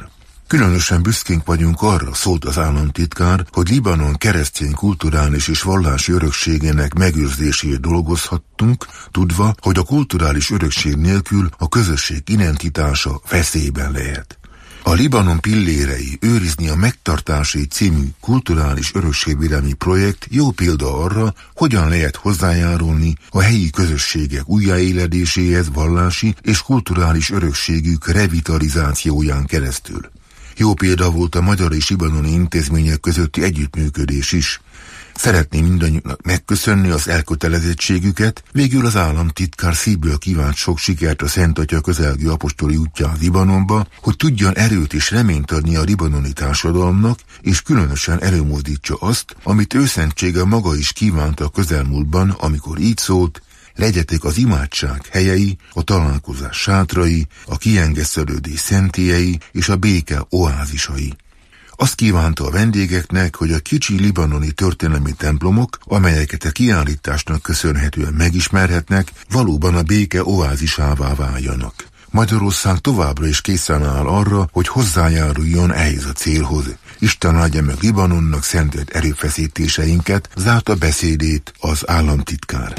Különösen büszkénk vagyunk arra, szólt az államtitkár, hogy Libanon keresztény kulturális és vallási örökségének megőrzéséért dolgozhattunk, tudva, hogy a kulturális örökség nélkül a közösség identitása veszélyben lehet. A Libanon pillérei őrizni a megtartási című kulturális örökségvédelmi projekt jó példa arra, hogyan lehet hozzájárulni a helyi közösségek újjáéledéséhez vallási és kulturális örökségük revitalizációján keresztül. Jó példa volt a magyar és libanoni intézmények közötti együttműködés is. Szeretném mindannyiunknak megköszönni az elkötelezettségüket, végül az államtitkár szívből kívánt sok sikert a Szent Atya közelgő apostoli útján Libanonba, hogy tudjon erőt és reményt adni a libanoni társadalomnak, és különösen előmozdítsa azt, amit őszentsége maga is kívánta a közelmúltban, amikor így szólt: legyetek az imádság helyei, a találkozás sátrai, a kiengesztelődés szentélyei és a béke oázisai. Azt kívánta a vendégeknek, hogy a kicsi libanoni történelmi templomok, amelyeket a kiállításnak köszönhetően megismerhetnek, valóban a béke oázisává váljanak. Magyarország továbbra is készen áll arra, hogy hozzájáruljon ehhez a célhoz. Isten áldja meg Libanonnak szentelt erőfeszítéseinket, zárta beszédét az államtitkár.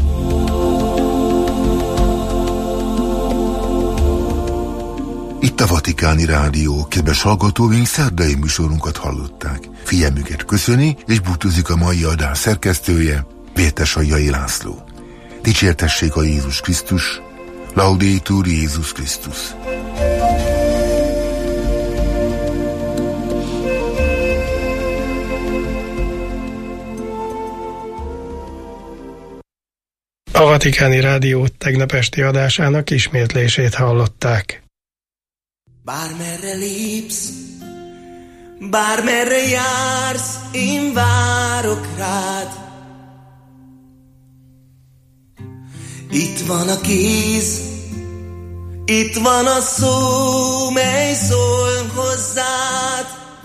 Itt a Vatikáni Rádió, kedves hallgatóink, szerdai műsorunkat hallották. Figyelmüket köszöni, és búcsúzik a mai adás szerkesztője, Vértesajjai László. Dicsértessék a Jézus Krisztus, Laudetur Jézus Krisztus. A Vatikáni Rádió tegnap esti adásának ismétlését hallották. Bármerre lépsz, bármerre jársz, én várok rád. Itt van a kéz, itt van a szó, mely szól hozzád.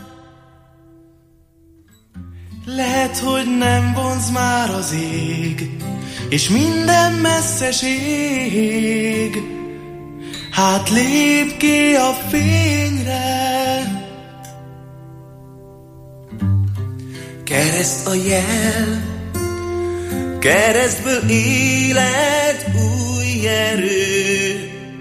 Lehet, hogy nem vonz már az ég, és minden messzeség. Hát lép ki a fényre. Kereszt a jel, keresztből élet új erő.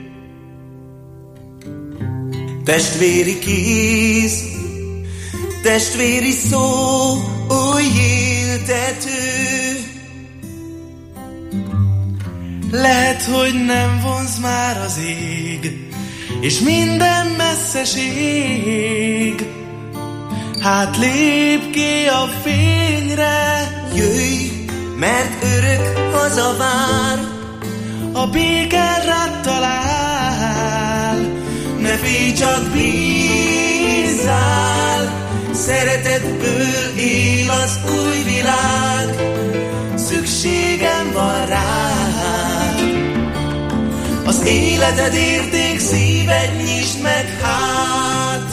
Testvéri kéz, testvéri szó, új éltető. Lehet, hogy nem vonz már az ég, és minden messzeség. Hát lép ki a fényre. Jöjj, mert örök hazavár, a béke rád talál. Ne félj, csak bízzál, szeretetből él az új világ. Szükségem van rád, az életed érték, szíved nyisd meg hát.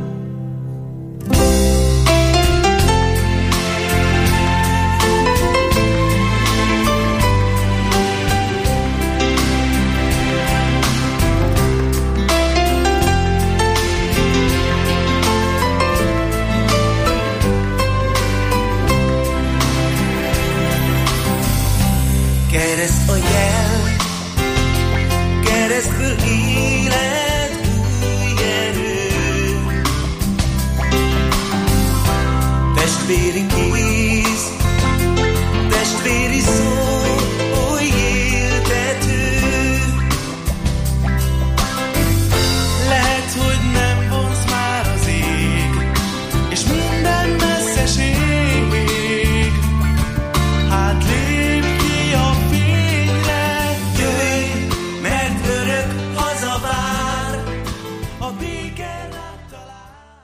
Kereszt a jel, keresztből élet új erő. Testvéri kéz, testvéri szó, új éltető. Lehet, hogy nem vonz már az ég, és minden messzeség. Hát lép ki a fényre. Jöjj, mert örök hazavár, a béke rád talál.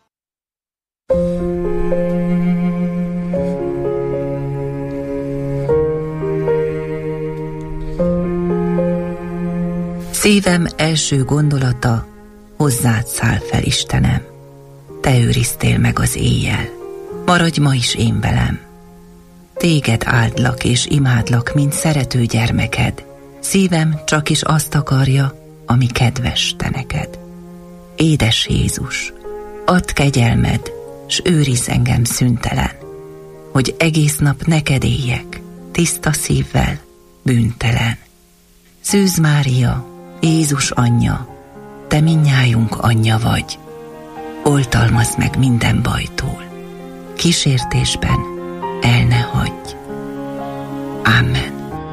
Szívem első gondolata, hozzád száll fel, Istenem. Te őriztél meg az éjjel, maradj ma is én velem. Téged áldlak és imádlak, mint szerető gyermeked. Szívem csak is azt akarja, ami kedves te neked. Édes Jézus, Add kegyelmed, s őrizz engem szüntelen, hogy egész nap neked éljek, tiszta szívvel, bűntelen. Szűz Mária, Jézus anyja, te mindnyájunk anyja vagy, oltalmazd meg minden bajtól, kísértésben el ne hagyj. Amen.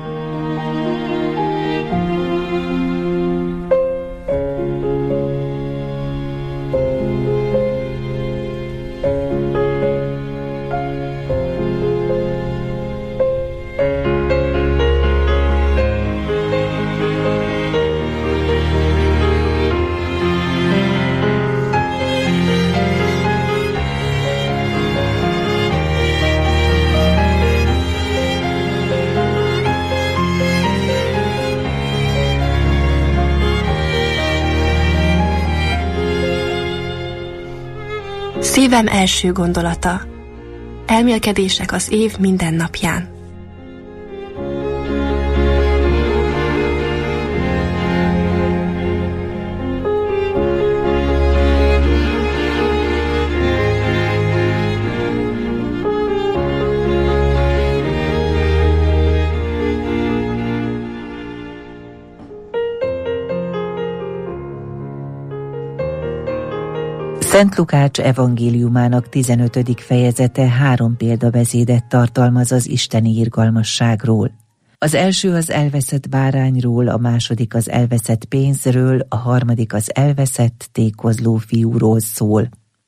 Szívem első gondolata. Elmélkedések az év minden napján. Szent Lukács evangéliumának tizenötödik fejezete három példabeszédet tartalmaz az isteni irgalmasságról. Az első az elveszett bárányról, a második az elveszett pénzről, a harmadik az elveszett tékozló fiúról szól.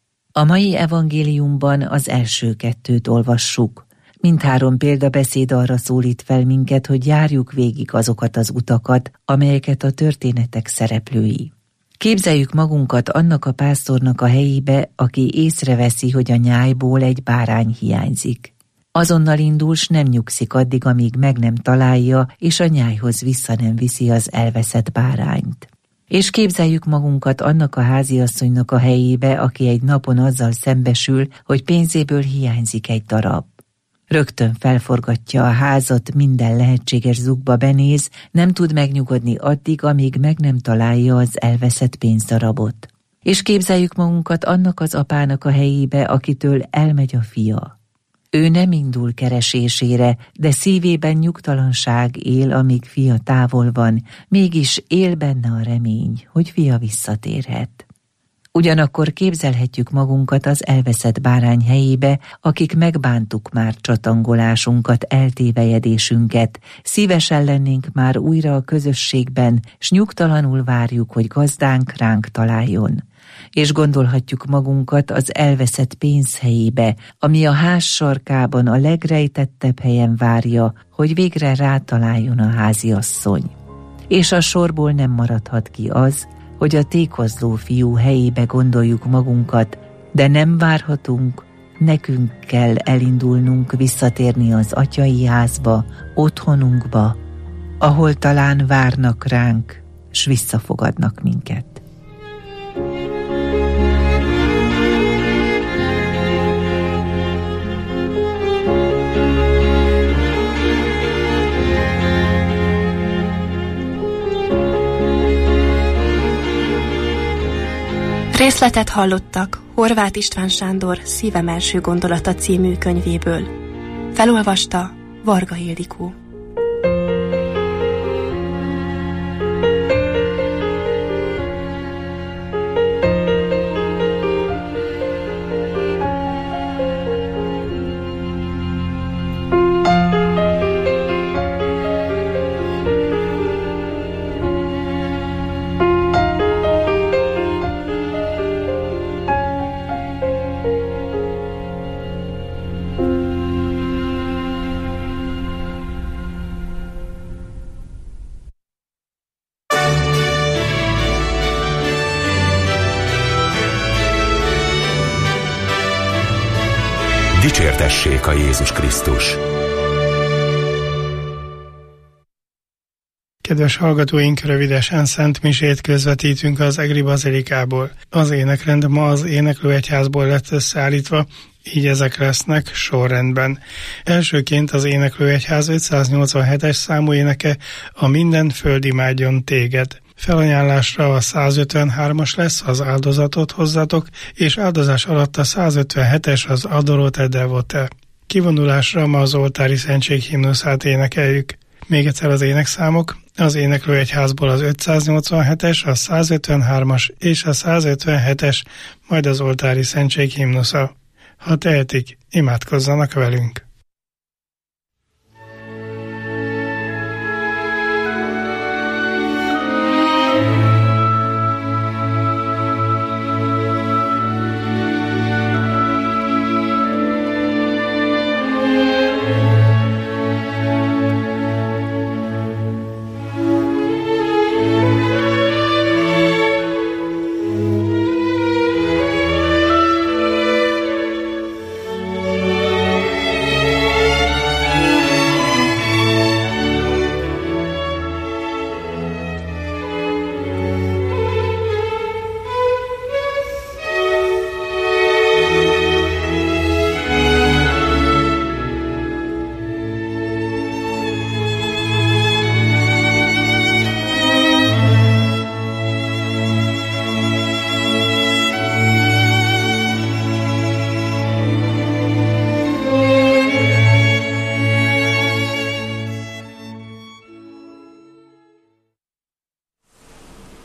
A mai evangéliumban az első kettőt olvassuk. Mindhárom példabeszéd arra szólít fel minket, hogy járjuk végig azokat az utakat, amelyeket a történetek szereplői. Képzeljük magunkat annak a pásztornak a helyébe, aki észreveszi, hogy a nyájból egy bárány hiányzik. Azonnal indul, s nem nyugszik addig, amíg meg nem találja, és a nyájhoz vissza nem viszi az elveszett bárányt. És képzeljük magunkat annak a háziasszonynak a helyébe, aki egy napon azzal szembesül, hogy pénzéből hiányzik egy darab. Rögtön felforgatja a házat, minden lehetséges zugba benéz, nem tud megnyugodni addig, amíg meg nem találja az elveszett pénzdarabot. És képzeljük magunkat annak az apának a helyébe, akitől elmegy a fia. Ő nem indul keresésére, de szívében nyugtalanság él, amíg fia távol van, mégis él benne a remény, hogy fia visszatérhet. Ugyanakkor képzelhetjük magunkat az elveszett bárány helyébe, akik megbántuk már csatangolásunkat, eltévejedésünket, szívesen lennénk már újra a közösségben, s nyugtalanul várjuk, hogy gazdánk ránk találjon. És gondolhatjuk magunkat az elveszett pénz helyébe, ami a ház sarkában a legrejtettebb helyen várja, hogy végre rátaláljon a háziasszony. És a sorból nem maradhat ki az, hogy a tékozló fiú helyébe gondoljuk magunkat, de nem várhatunk, nekünk kell elindulnunk, visszatérni az atyai házba, otthonunkba, ahol talán várnak ránk, s visszafogadnak minket. Részletet hallottak Horváth István Sándor Szívem első gondolata című könyvéből. Felolvasta Varga Ildikó. Dicsértessék a Jézus Krisztus! Kedves hallgatóink, rövidesen Szent Misét közvetítünk az Egri Bazilikából. Az énekrend ma az éneklőegyházból lett összeállítva, így ezek lesznek sorrendben. Elsőként az éneklőegyház ötszáznyolcvanhetes számú éneke, a Minden föld imádjon téged. Felajánlásra a százötvenhármas lesz, az áldozatot hozzatok, és áldozás alatt a százötvenhetes, az Adorote Devote. Kivonulásra ma az oltári szentség himnuszát énekeljük. Még egyszer az énekszámok: az éneklő egyházból az ötszáznyolcvanhetes, a százötvenhármas és a százötvenhetes, majd az oltári szentség himnusza. Ha tehetik, imádkozzanak velünk!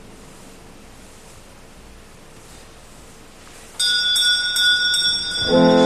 Oh